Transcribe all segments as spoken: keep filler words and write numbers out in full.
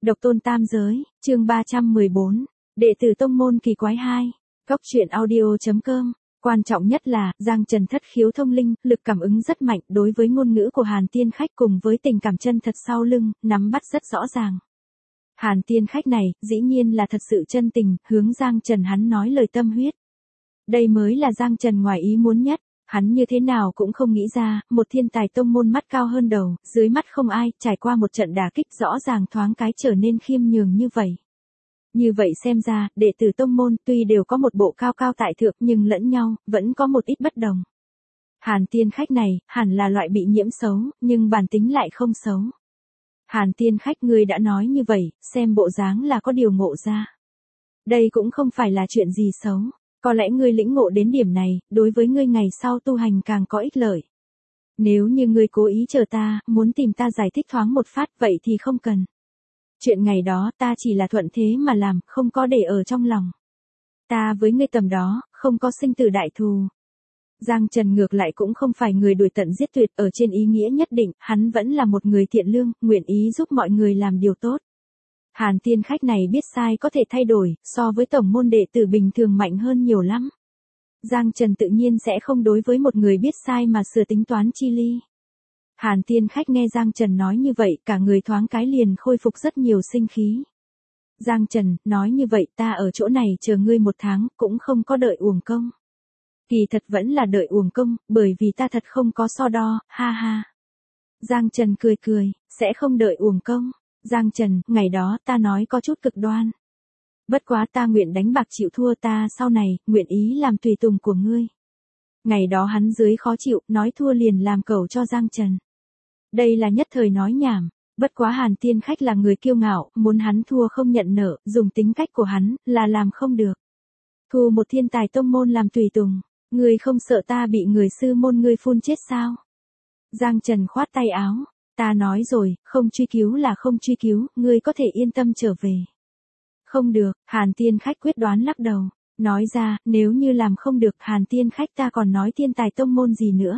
Độc tôn tam giới, chương ba trăm mười bốn, đệ tử tông môn kỳ quái hai, góc truyện audio.com. Quan trọng nhất là, Giang Trần thất khiếu thông linh, lực cảm ứng rất mạnh đối với ngôn ngữ của Hàn Tiên Khách cùng với tình cảm chân thật sau lưng, nắm bắt rất rõ ràng. Hàn Tiên Khách này, dĩ nhiên là thật sự chân tình, hướng Giang Trần hắn nói lời tâm huyết. Đây mới là Giang Trần ngoài ý muốn nhất. Hắn như thế nào cũng không nghĩ ra, một thiên tài tông môn mắt cao hơn đầu, dưới mắt không ai, trải qua một trận đả kích rõ ràng thoáng cái trở nên khiêm nhường như vậy. Như vậy xem ra, đệ tử tông môn tuy đều có một bộ cao cao tại thượng nhưng lẫn nhau, vẫn có một ít bất đồng. Hàn Tiên Khách này, hẳn là loại bị nhiễm xấu, nhưng bản tính lại không xấu. Hàn Tiên Khách ngươi đã nói như vậy, xem bộ dáng là có điều ngộ ra. Đây cũng không phải là chuyện gì xấu. Có lẽ ngươi lĩnh ngộ đến điểm này, đối với ngươi ngày sau tu hành càng có ích lợi. Nếu như ngươi cố ý chờ ta, muốn tìm ta giải thích thoáng một phát, vậy thì không cần. Chuyện ngày đó ta chỉ là thuận thế mà làm, không có để ở trong lòng. Ta với ngươi tầm đó, không có sinh tử đại thù. Giang Trần ngược lại cũng không phải người đuổi tận giết tuyệt, ở trên ý nghĩa nhất định, hắn vẫn là một người thiện lương, nguyện ý giúp mọi người làm điều tốt. Hàn Tiên Khách này biết sai có thể thay đổi, so với tổng môn đệ tử bình thường mạnh hơn nhiều lắm. Giang Trần tự nhiên sẽ không đối với một người biết sai mà sửa tính toán chi ly. Hàn Tiên Khách nghe Giang Trần nói như vậy, cả người thoáng cái liền khôi phục rất nhiều sinh khí. Giang Trần, nói như vậy ta ở chỗ này chờ ngươi một tháng, cũng không có đợi uổng công. Kỳ thật vẫn là đợi uổng công, bởi vì ta thật không có so đo, ha ha. Giang Trần cười cười, sẽ không đợi uổng công. Giang Trần, ngày đó ta nói có chút cực đoan. Bất quá ta nguyện đánh bạc chịu thua ta sau này, nguyện ý làm tùy tùng của ngươi. Ngày đó hắn dưới khó chịu, nói thua liền làm cẩu cho Giang Trần. Đây là nhất thời nói nhảm, bất quá Hàn Tiên Khách là người kiêu ngạo, muốn hắn thua không nhận nợ, dùng tính cách của hắn, là làm không được. Thu một thiên tài tông môn làm tùy tùng, ngươi không sợ ta bị người sư môn ngươi phun chết sao? Giang Trần khoát tay áo. Ta nói rồi, không truy cứu là không truy cứu, ngươi có thể yên tâm trở về. Không được, Hàn Tiên Khách quyết đoán lắc đầu. Nói ra, nếu như làm không được Hàn Tiên Khách ta còn nói thiên tài tông môn gì nữa.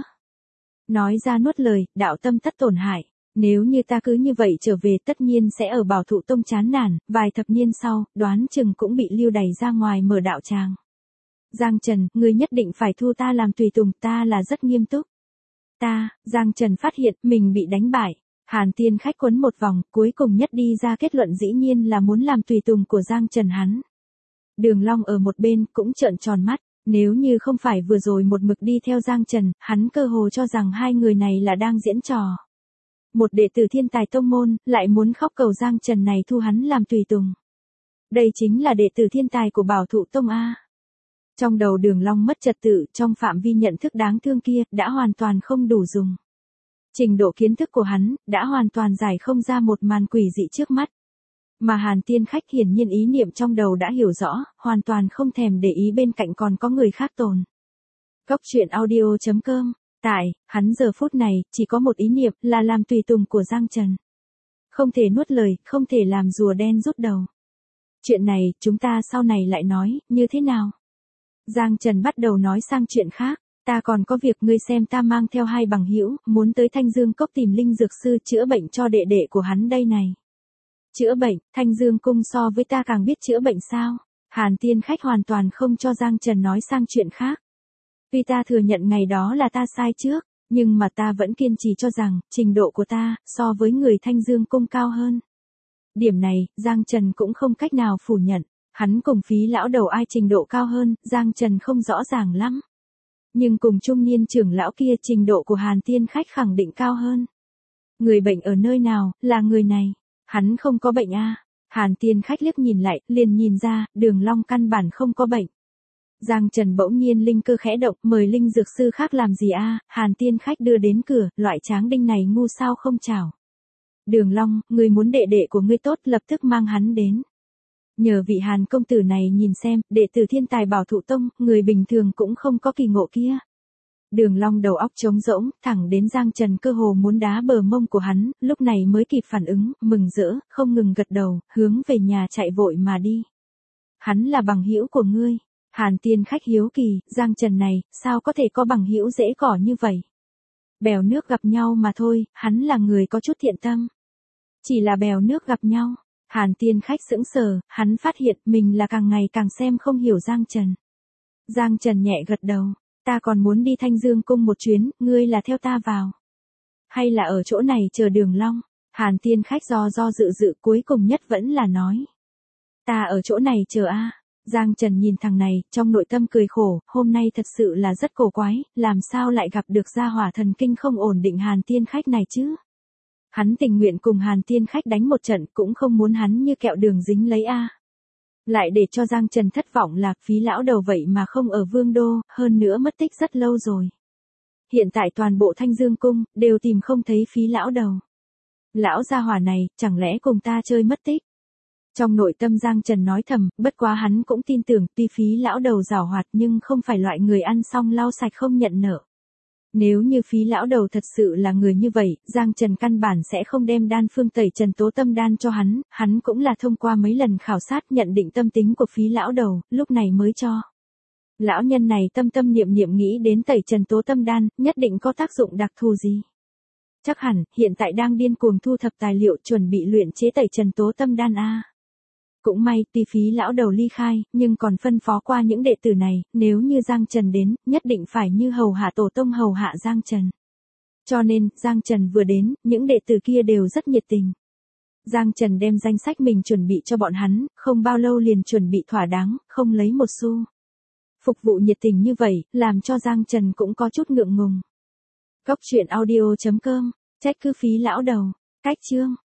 Nói ra nuốt lời, đạo tâm tất tổn hại. Nếu như ta cứ như vậy trở về tất nhiên sẽ ở bảo thụ tông chán nản, vài thập niên sau, đoán chừng cũng bị lưu đày ra ngoài mở đạo tràng. Giang Trần, ngươi nhất định phải thu ta làm tùy tùng, ta là rất nghiêm túc. Ta, Giang Trần phát hiện mình bị đánh bại. Hàn Tiên Khách quấn một vòng, cuối cùng nhất đi ra kết luận dĩ nhiên là muốn làm tùy tùng của Giang Trần hắn. Đường Long ở một bên cũng trợn tròn mắt, nếu như không phải vừa rồi một mực đi theo Giang Trần, hắn cơ hồ cho rằng hai người này là đang diễn trò. Một đệ tử thiên tài tông môn, lại muốn khóc cầu Giang Trần này thu hắn làm tùy tùng. Đây chính là đệ tử thiên tài của Bảo Thụ Tông A. Trong đầu Đường Long mất trật tự, trong phạm vi nhận thức đáng thương kia, đã hoàn toàn không đủ dùng. Trình độ kiến thức của hắn, đã hoàn toàn giải không ra một màn quỷ dị trước mắt. Mà Hàn Tiên Khách hiển nhiên ý niệm trong đầu đã hiểu rõ, hoàn toàn không thèm để ý bên cạnh còn có người khác tồn. Góc truyện audio.com, tại, hắn giờ phút này, chỉ có một ý niệm, là làm tùy tùng của Giang Trần. Không thể nuốt lời, không thể làm rùa đen rút đầu. Chuyện này, chúng ta sau này lại nói, như thế nào? Giang Trần bắt đầu nói sang chuyện khác, ta còn có việc ngươi xem ta mang theo hai bằng hữu, muốn tới Thanh Dương Cốc tìm linh dược sư chữa bệnh cho đệ đệ của hắn đây này. Chữa bệnh, Thanh Dương Cung so với ta càng biết chữa bệnh sao? Hàn Tiên Khách hoàn toàn không cho Giang Trần nói sang chuyện khác. Tuy ta thừa nhận ngày đó là ta sai trước, nhưng mà ta vẫn kiên trì cho rằng, trình độ của ta, so với người Thanh Dương Cung cao hơn. Điểm này, Giang Trần cũng không cách nào phủ nhận. Hắn cùng Phí lão đầu ai trình độ cao hơn, Giang Trần không rõ ràng lắm. Nhưng cùng trung niên trưởng lão kia trình độ của Hàn Tiên Khách khẳng định cao hơn. Người bệnh ở nơi nào, là người này. Hắn không có bệnh a. Hàn Tiên Khách liếc nhìn lại, liền nhìn ra, Đường Long căn bản không có bệnh. Giang Trần bỗng nhiên linh cơ khẽ động, mời linh dược sư khác làm gì a? Hàn Tiên Khách đưa đến cửa, loại tráng đinh này ngu sao không chào. Đường Long, người muốn đệ đệ của ngươi tốt, lập tức mang hắn đến. Nhờ vị Hàn công tử này nhìn xem, đệ tử thiên tài Bảo Thụ Tông, người bình thường cũng không có kỳ ngộ kia. Đường Long đầu óc trống rỗng, thẳng đến Giang Trần cơ hồ muốn đá bờ mông của hắn, lúc này mới kịp phản ứng, mừng rỡ, không ngừng gật đầu, hướng về nhà chạy vội mà đi. Hắn là bằng hữu của ngươi. Hàn Tiên Khách hiếu kỳ, Giang Trần này, sao có thể có bằng hữu dễ cỏ như vậy? Bèo nước gặp nhau mà thôi, hắn là người có chút thiện tâm. Chỉ là bèo nước gặp nhau. Hàn Tiên Khách sững sờ, hắn phát hiện mình là càng ngày càng xem không hiểu Giang Trần. Giang Trần nhẹ gật đầu, ta còn muốn đi Thanh Dương Cung một chuyến, ngươi là theo ta vào. Hay là ở chỗ này chờ Đường Long? Hàn Tiên Khách do do dự dự cuối cùng nhất vẫn là nói. Ta ở chỗ này chờ a. Giang Trần nhìn thằng này, trong nội tâm cười khổ, hôm nay thật sự là rất cổ quái, làm sao lại gặp được gia hỏa thần kinh không ổn định Hàn Tiên Khách này chứ? Hắn tình nguyện cùng Hàn Tiên Khách đánh một trận cũng không muốn hắn như kẹo đường dính lấy a. Lại để cho Giang Trần thất vọng là Phí lão đầu vậy mà không ở Vương Đô, hơn nữa mất tích rất lâu rồi. Hiện tại toàn bộ Thanh Dương Cung, đều tìm không thấy Phí lão đầu. Lão gia hỏa này, chẳng lẽ cùng ta chơi mất tích? Trong nội tâm Giang Trần nói thầm, bất quá hắn cũng tin tưởng, tuy Phí lão đầu giảo hoạt nhưng không phải loại người ăn xong lau sạch không nhận nợ. Nếu như Phí lão đầu thật sự là người như vậy, Giang Trần căn bản sẽ không đem đan phương tẩy trần tố tâm đan cho hắn, hắn cũng là thông qua mấy lần khảo sát nhận định tâm tính của Phí lão đầu, lúc này mới cho. Lão nhân này tâm tâm niệm niệm nghĩ đến tẩy trần tố tâm đan, nhất định có tác dụng đặc thù gì. Chắc hẳn, hiện tại đang điên cuồng thu thập tài liệu chuẩn bị luyện chế tẩy trần tố tâm đan a. Cũng may, tuy Phí lão đầu ly khai, nhưng còn phân phó qua những đệ tử này, nếu như Giang Trần đến, nhất định phải như hầu hạ tổ tông hầu hạ Giang Trần. Cho nên, Giang Trần vừa đến, những đệ tử kia đều rất nhiệt tình. Giang Trần đem danh sách mình chuẩn bị cho bọn hắn, không bao lâu liền chuẩn bị thỏa đáng, không lấy một xu. Phục vụ nhiệt tình như vậy, làm cho Giang Trần cũng có chút ngượng ngùng. Góc truyện audio chấm com, trách cứ Phí lão đầu, cách chương.